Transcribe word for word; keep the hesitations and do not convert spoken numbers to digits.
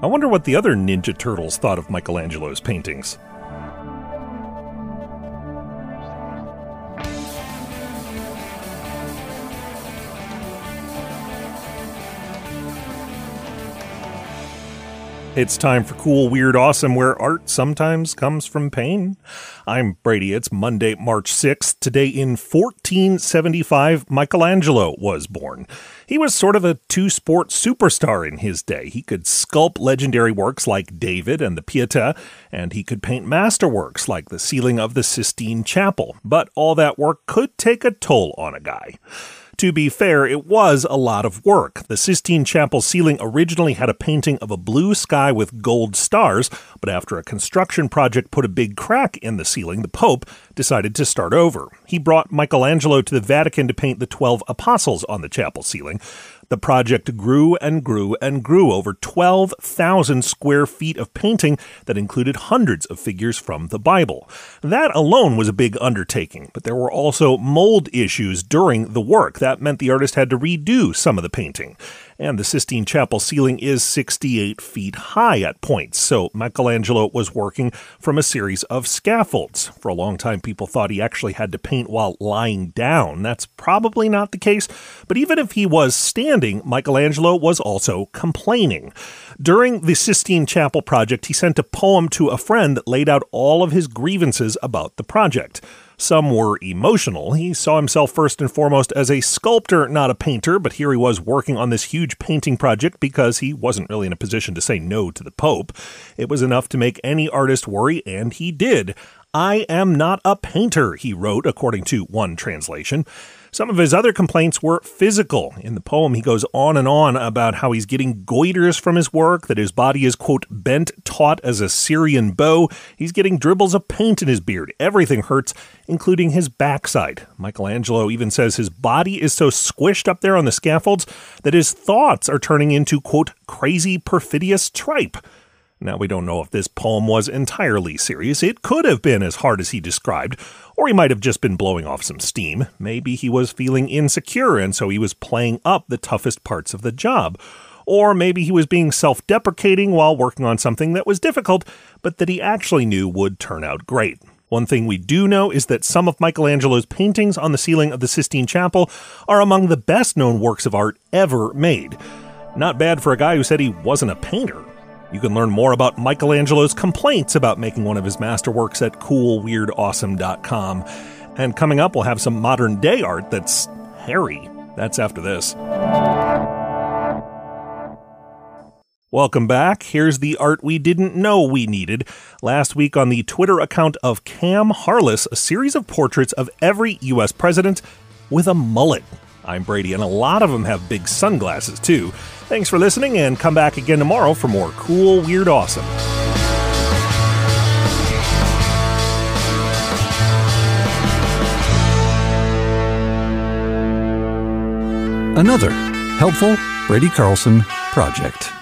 I wonder what the other Ninja Turtles thought of Michelangelo's paintings. It's time for Cool, Weird, Awesome, where art sometimes comes from pain. I'm Brady. It's Monday, March sixth. Today in fourteen seventy-five, Michelangelo was born. He was sort of a two-sport superstar in his day. He could sculpt legendary works like David and the Pietà, and he could paint masterworks like the ceiling of the Sistine Chapel. But all that work could take a toll on a guy. To be fair, it was a lot of work. The Sistine Chapel ceiling originally had a painting of a blue sky with gold stars, but after a construction project put a big crack in the ceiling, the Pope decided to start over. He brought Michelangelo to the Vatican to paint the twelve apostles on the chapel ceiling. The project grew and grew and grew, over twelve thousand square feet of painting that included hundreds of figures from the Bible. That alone was a big undertaking, but there were also mold issues during the work. That meant the artist had to redo some of the painting. And the Sistine Chapel ceiling is sixty-eight feet high at points, so Michelangelo was working from a series of scaffolds. For a long time, people thought he actually had to paint while lying down. That's probably not the case, but even if he was standing, Michelangelo was also complaining. During the Sistine Chapel project, he sent a poem to a friend that laid out all of his grievances about the project. Some were emotional. He saw himself first and foremost as a sculptor, not a painter, but here he was working on this huge painting project because he wasn't really in a position to say no to the Pope. It was enough to make any artist worry, and he did. "I am not a painter," he wrote, according to one translation. Some of his other complaints were physical. In the poem, he goes on and on about how he's getting goiters from his work, that his body is, quote, bent taut as a Syrian bow. He's getting dribbles of paint in his beard. Everything hurts, including his backside. Michelangelo even says his body is so squished up there on the scaffolds that his thoughts are turning into, quote, crazy, perfidious tripe. Now, we don't know if this poem was entirely serious. It could have been as hard as he described, or he might have just been blowing off some steam. Maybe he was feeling insecure, and so he was playing up the toughest parts of the job. Or maybe he was being self-deprecating while working on something that was difficult, but that he actually knew would turn out great. One thing we do know is that some of Michelangelo's paintings on the ceiling of the Sistine Chapel are among the best-known works of art ever made. Not bad for a guy who said he wasn't a painter. You can learn more about Michelangelo's complaints about making one of his masterworks at cool weird awesome dot com. And coming up, we'll have some modern-day art that's hairy. That's after this. Welcome back. Here's the art we didn't know we needed. Last week on the Twitter account of Cam Harless, a series of portraits of every U S president with a mullet. I'm Brady, and a lot of them have big sunglasses, too. Thanks for listening, and come back again tomorrow for more Cool, Weird, Awesome. Another helpful Brady Carlson project.